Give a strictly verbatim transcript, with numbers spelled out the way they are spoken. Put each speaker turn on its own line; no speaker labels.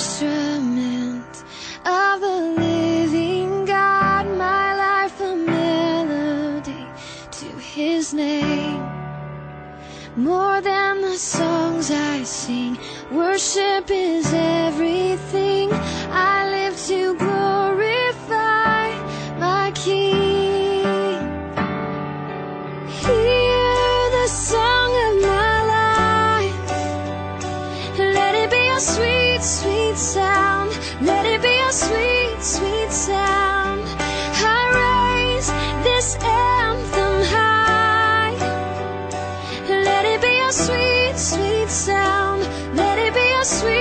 instrument of the living God, my life a melody to His name. More than the songs I sing, worship is everything. I live to glorify my King. Hear the song of my life. Let it be a sweet, sweet sound. Let it be a sweet, sweet sound. I raise this anthem high. Let it be a sweet, sweet sound. Let it be a sweet